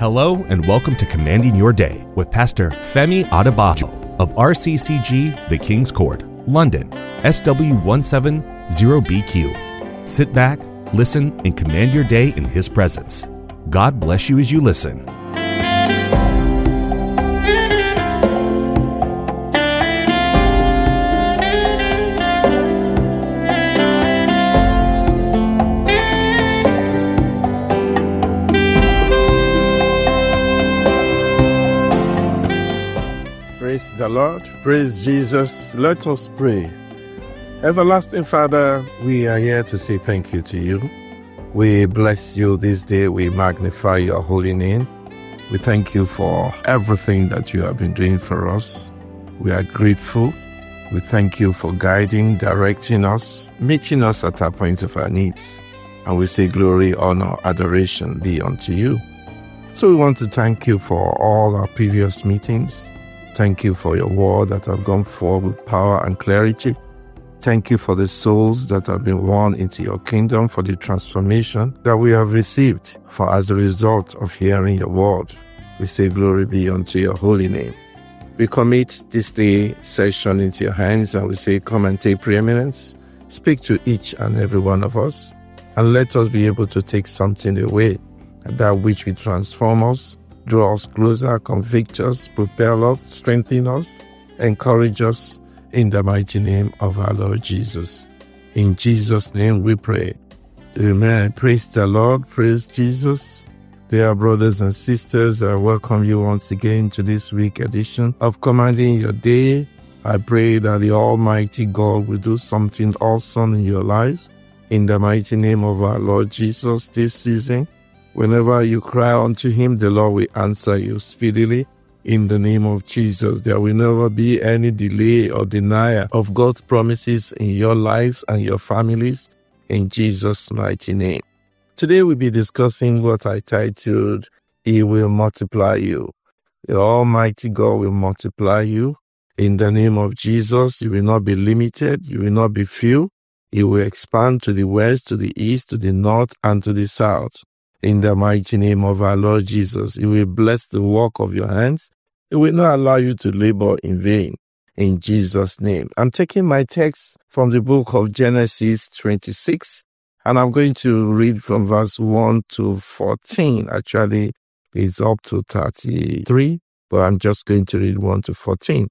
Hello and welcome to Commanding Your Day with Pastor Femi Adebayo of RCCG The King's Court, London, SW170BQ. Sit back, listen, and command your day in His presence. God bless you as you listen. Praise the Lord. Praise Jesus. Let us pray. Everlasting Father, we are here to say thank you to you. We bless you this day. We magnify your holy name. We thank you for everything that you have been doing for us. We are grateful. We thank you for guiding, directing us, meeting us at our points of our needs. And we say glory, honor, adoration be unto you. So we want to thank you for all our previous meetings. Thank you for your word that have gone forth with power and clarity. Thank you for the souls that have been won into your kingdom, for the transformation that we have received for as a result of hearing your word. We say glory be unto your holy name. We commit this day session into your hands and we say come and take preeminence. Speak to each and every one of us and let us be able to take something away, that which will transform us, draw us closer, convict us, propel us, strengthen us, encourage us in the mighty name of our Lord Jesus. In Jesus' name we pray. Amen. Praise the Lord. Praise Jesus. Dear brothers and sisters, I welcome you once again to this week edition of Commanding Your Day. I pray that the Almighty God will do something awesome in your life. In the mighty name of our Lord Jesus this season, whenever you cry unto Him, the Lord will answer you speedily. In the name of Jesus, there will never be any delay or denial of God's promises in your lives and your families. In Jesus' mighty name. Today we'll be discussing what I titled, He will multiply you. The Almighty God will multiply you. In the name of Jesus, you will not be limited. You will not be few. He will expand to the west, to the east, to the north, and to the south. In the mighty name of our Lord Jesus, He will bless the work of your hands. He will not allow you to labor in vain. In Jesus' name. I'm taking my text from the book of Genesis 26, and I'm going to read from verse 1 to 14. Actually, it's up to 33, but I'm just going to read 1 to 14.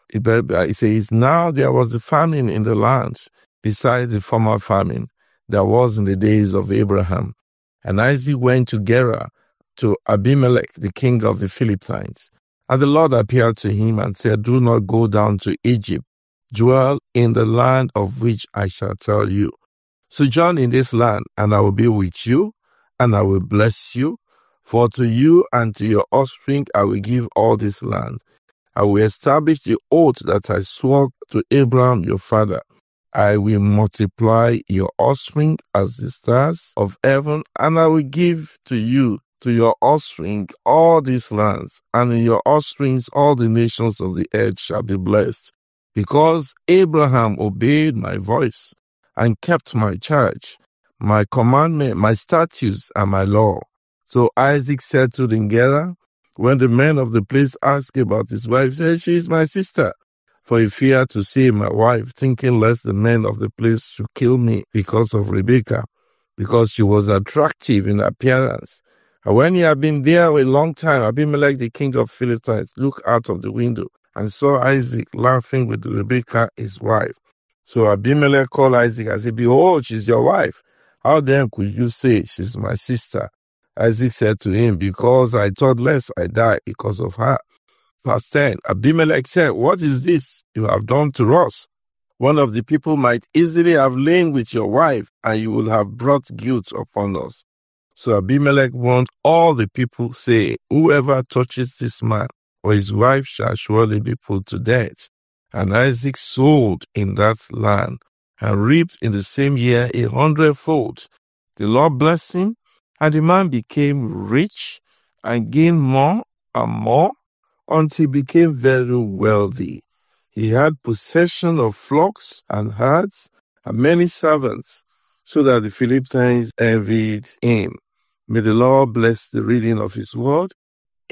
It says, Now there was a famine in the land, besides the former famine that was in the days of Abraham. And Isaac went to Gerar, to Abimelech, the king of the Philistines. And the Lord appeared to him and said, Do not go down to Egypt. Dwell in the land of which I shall tell you. Sojourn in this land, and I will be with you, and I will bless you. For to you and to your offspring I will give all this land. I will establish the oath that I swore to Abraham your father. I will multiply your offspring as the stars of heaven, and I will give to you, to your offspring, all these lands, and in your offsprings all the nations of the earth shall be blessed, because Abraham obeyed my voice and kept my charge, my commandment, my statutes, and my law. So Isaac settled in Gerar. When the men of the place asked about his wife, he said, She is my sister. For he feared to see my wife, thinking lest the men of the place should kill me because of Rebekah, because she was attractive in appearance. And when he had been there a long time, Abimelech, the king of Philistines, looked out of the window and saw Isaac laughing with Rebekah, his wife. So Abimelech called Isaac and said, Behold, she's your wife. How then could you say, She's my sister? Isaac said to him, Because I thought lest I die because of her. Verse 10, Abimelech said, What is this you have done to us? One of the people might easily have lain with your wife, and you will have brought guilt upon us. So Abimelech warned all the people, saying, Whoever touches this man or his wife shall surely be put to death. And Isaac sowed in that land, and reaped in the same year 100-fold. The Lord blessed him, and the man became rich, and gained more and more, until he became very wealthy. He had possession of flocks and herds and many servants, so that the Philistines envied him. May the Lord bless the reading of His word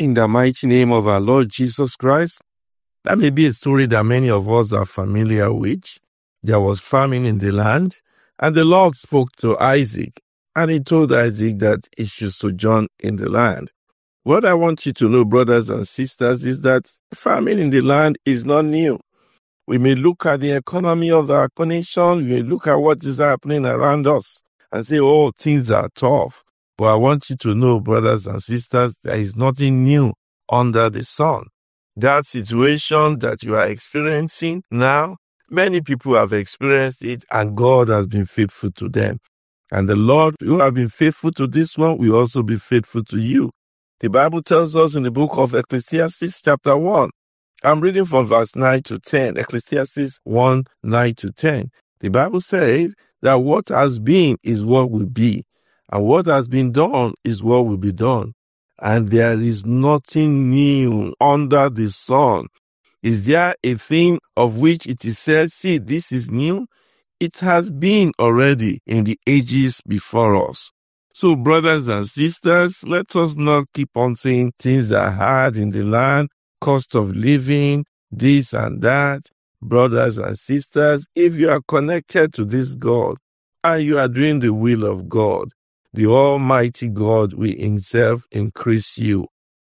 in the mighty name of our Lord Jesus Christ. That may be a story that many of us are familiar with. There was famine in the land, and the Lord spoke to Isaac, and he told Isaac that he should sojourn in the land. What I want you to know, brothers and sisters, is that famine in the land is not new. We may look at the economy of our nation, we may look at what is happening around us and say, oh, things are tough. But I want you to know, brothers and sisters, there is nothing new under the sun. That situation that you are experiencing now, many people have experienced it, and God has been faithful to them. And the Lord, who have been faithful to this one, will also be faithful to you. The Bible tells us in the book of Ecclesiastes chapter 1, I'm reading from verse 9 to 10, Ecclesiastes 1, 9 to 10. The Bible says that what has been is what will be, and what has been done is what will be done. And there is nothing new under the sun. Is there a thing of which it is said, see, this is new? It has been already in the ages before us. So, brothers and sisters, let us not keep on saying things are hard in the land, cost of living, this and that. Brothers and sisters, if you are connected to this God and you are doing the will of God, the Almighty God will himself increase you.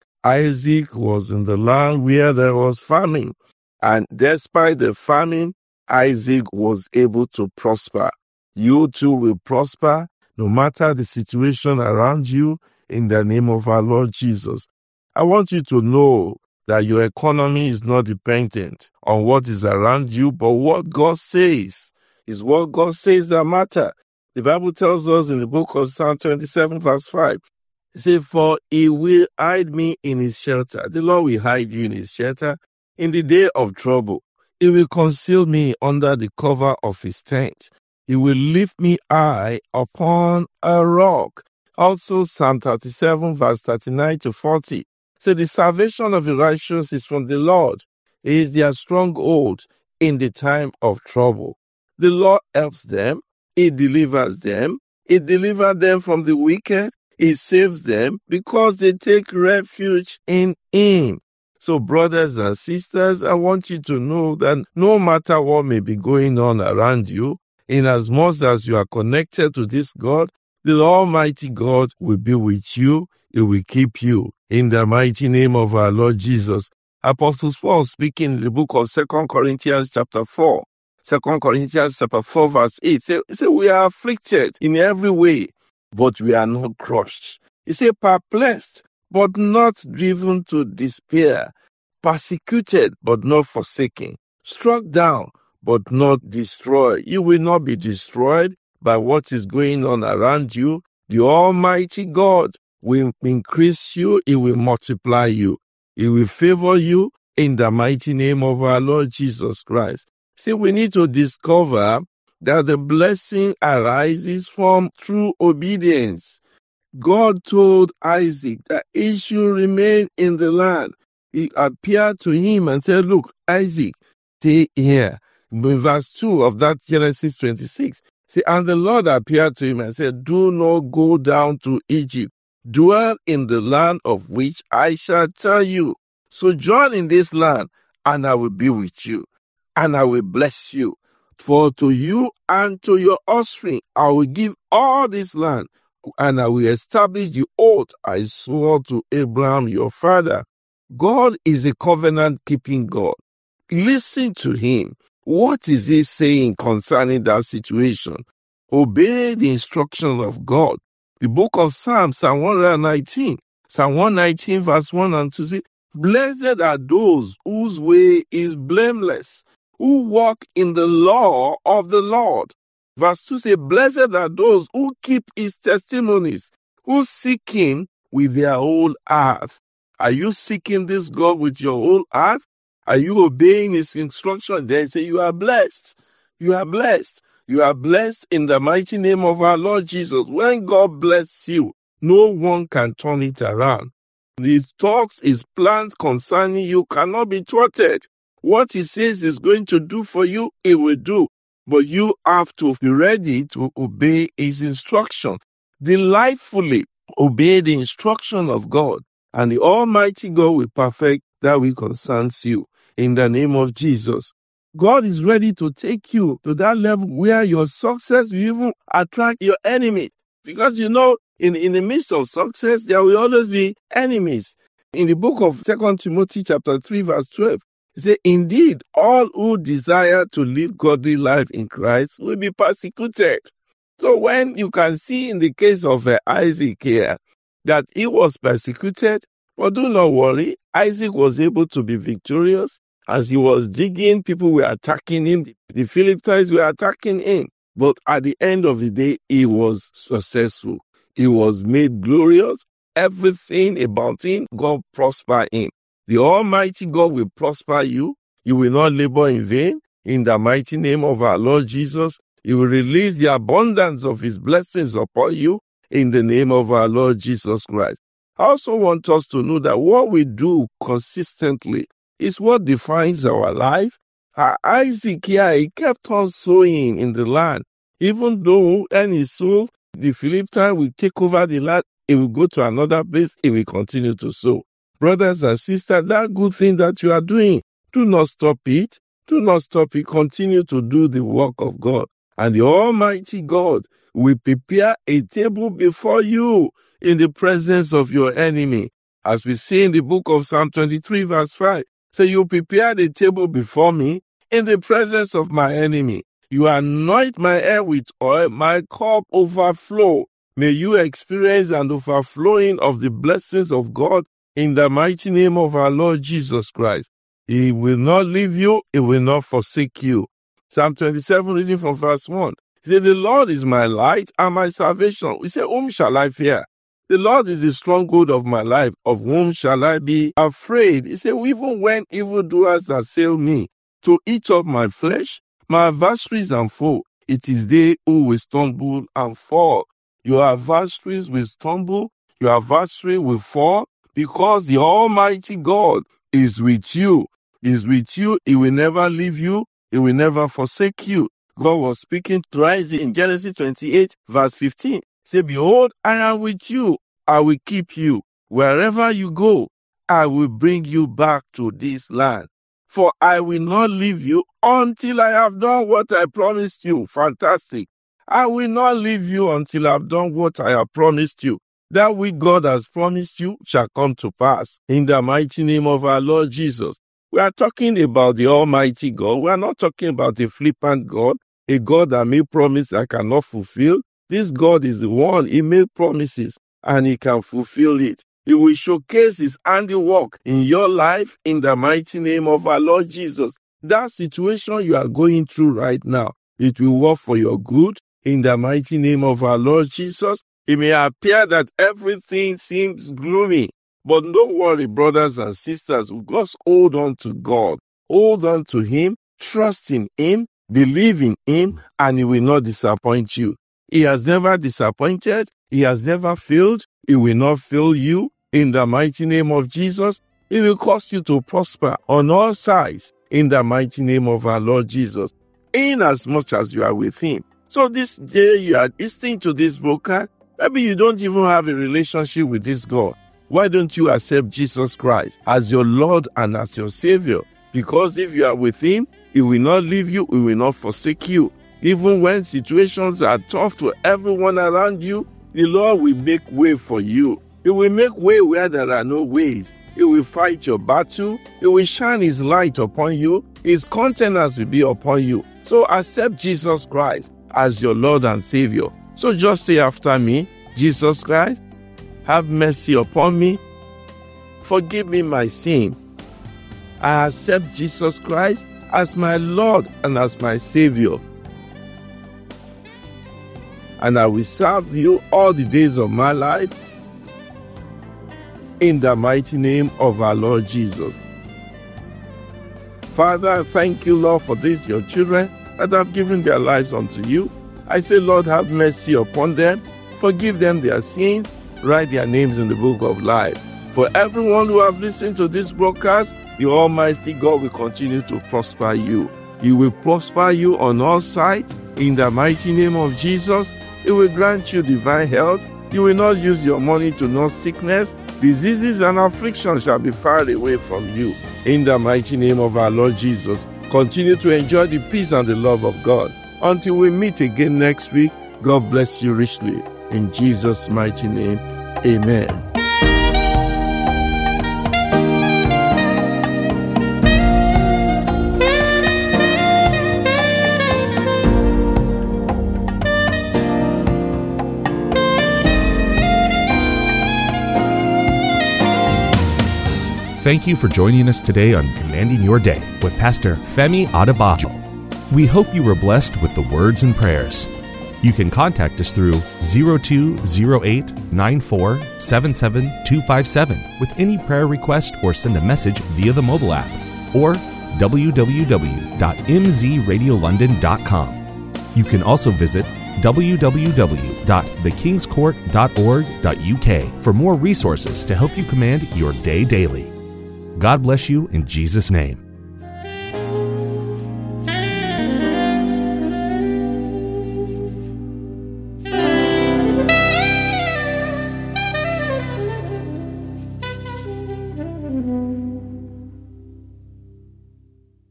Isaac was in the land where there was famine, and despite the famine, Isaac was able to prosper. You too will prosper, no matter the situation around you, in the name of our Lord Jesus. I want you to know that your economy is not dependent on what is around you, but what God says. Is what God says that matter. The Bible tells us in the book of Psalm 27, verse 5, it says, for he will hide me in his shelter. The Lord will hide you in his shelter in the day of trouble. He will conceal me under the cover of his tent. He will lift me high upon a rock. Also, Psalm 37, verse 39 to 40. So the salvation of the righteous is from the Lord. He is their stronghold in the time of trouble. The Lord helps them. He delivers them. He delivers them from the wicked. He saves them because they take refuge in him. So, brothers and sisters, I want you to know that no matter what may be going on around you, in as much as you are connected to this God, the Almighty God will be with you. He will keep you. In the mighty name of our Lord Jesus. Apostle Paul speaking in the book of 2 Corinthians chapter 4. 2 Corinthians chapter 4 verse 8. Say, we are afflicted in every way, but we are not crushed. He said, perplexed, but not driven to despair. Persecuted, but not forsaken. Struck down, but not destroyed. You will not be destroyed by what is going on around you. The Almighty God will increase you. He will multiply you. He will favor you in the mighty name of our Lord Jesus Christ. See, we need to discover that the blessing arises from true obedience. God told Isaac that he should remain in the land. He appeared to him and said, look, Isaac, stay here. In verse 2 of that Genesis 26, see, and the Lord appeared to him and said, do not go down to Egypt. Dwell in the land of which I shall tell you. Sojourn in this land, and I will be with you, and I will bless you. For to you and to your offspring I will give all this land, and I will establish the oath I swore to Abraham your father. God is a covenant-keeping God. Listen to him. What is he saying concerning that situation? Obey the instruction of God. The book of Psalm 119, Psalm 119 verse 1 and 2 says, blessed are those whose way is blameless, who walk in the law of the Lord. Verse 2 says, blessed are those who keep his testimonies, who seek him with their whole heart. Are you seeking this God with your whole heart? Are you obeying his instruction? They say you are blessed. You are blessed. You are blessed in the mighty name of our Lord Jesus. When God bless you, no one can turn it around. His thoughts, his plans concerning you cannot be thwarted. What he says is going to do for you, he will do. But you have to be ready to obey his instruction. Delightfully obey the instruction of God. And the Almighty God will perfect that which concerns you in the name of Jesus. God is ready to take you to that level where your success will even attract your enemy. Because in the midst of success, there will always be enemies. In the book of 2 Timothy chapter 3 verse 12, it says, indeed, all who desire to live godly life in Christ will be persecuted. So when you can see in the case of Isaac here, that he was persecuted, but do not worry, Isaac was able to be victorious. As he was digging, people were attacking him. The Philistines were attacking him. But at the end of the day, he was successful. He was made glorious. Everything about him, God prospered him. The Almighty God will prosper you. You will not labor in vain. In the mighty name of our Lord Jesus, He will release the abundance of His blessings upon you in the name of our Lord Jesus Christ. I also want us to know that what we do consistently is what defines our life. Isaac here, he kept on sowing in the land. Even though when he sowed, the Philistines will take over the land, he will go to another place, he will continue to sow. Brothers and sisters, that good thing that you are doing, do not stop it. Do not stop it. Continue to do the work of God. And the Almighty God will prepare a table before you in the presence of your enemy. As we see in the book of Psalm 23 verse 5, say, you prepare the table before me in the presence of my enemy. You anoint my head with oil, my cup overflow. May you experience an overflowing of the blessings of God in the mighty name of our Lord Jesus Christ. He will not leave you, He will not forsake you. Psalm 27, reading from verse 1. He said, the Lord is my light and my salvation. We say, whom shall I fear? The Lord is the stronghold of my life. Of whom shall I be afraid? He said, even when evildoers assail me to eat up my flesh, my adversaries and foe, it is they who will stumble and fall. Your adversaries will stumble, your adversary will fall, because the Almighty God is with you. Is with you. He will never leave you. He will never forsake you. God was speaking to Isaac in Genesis 28, verse 15. Say, behold, I am with you. I will keep you. Wherever you go, I will bring you back to this land. For I will not leave you until I have done what I promised you. Fantastic. I will not leave you until I have done what I have promised you. That which God has promised you shall come to pass. In the mighty name of our Lord Jesus. We are talking about the Almighty God. We are not talking about a flippant God, a God that made promises that cannot fulfill. This God is the one, He made promises and He can fulfill it. He will showcase His handiwork in your life in the mighty name of our Lord Jesus. That situation you are going through right now, it will work for your good in the mighty name of our Lord Jesus. It may appear that everything seems gloomy, but don't worry, brothers and sisters. Just hold on to God. Hold on to Him. Trust in Him. Believe in Him, and He will not disappoint you. He has never disappointed. He has never failed. He will not fail you. In the mighty name of Jesus, He will cause you to prosper on all sides. In the mighty name of our Lord Jesus, inasmuch as you are with Him. So this day you are listening to this broadcast. Maybe you don't even have a relationship with this God. Why don't you accept Jesus Christ as your Lord and as your Savior? Because if you are with Him, He will not leave you, He will not forsake you. Even when situations are tough to everyone around you, the Lord will make way for you. He will make way where there are no ways. He will fight your battle. He will shine His light upon you. His countenance will be upon you. So accept Jesus Christ as your Lord and Savior. So just say after me, Jesus Christ, have mercy upon me. Forgive me my sin. I accept Jesus Christ as my Lord and as my Savior. And I will serve you all the days of my life in the mighty name of our Lord Jesus. Father, I thank you, Lord, for this, your children that have given their lives unto you. I say, Lord, have mercy upon them. Forgive them their sins. Write their names in the book of life. For everyone who have listened to this broadcast, the Almighty God will continue to prosper you. He will prosper you on all sides in the mighty name of Jesus. He will grant you divine health. You will not use your money to nurse sickness. Diseases and afflictions shall be far away from you. In the mighty name of our Lord Jesus, continue to enjoy the peace and the love of God. Until we meet again next week, God bless you richly. In Jesus' mighty name, amen. Thank you for joining us today on Commanding Your Day with Pastor Femi Adebayo. We hope you were blessed with the words and prayers. You can contact us through 0208-9477-257 with any prayer request or send a message via the mobile app or www.mzradiolondon.com. You can also visit www.thekingscourt.org.uk for more resources to help you command your day daily. God bless you in Jesus' name.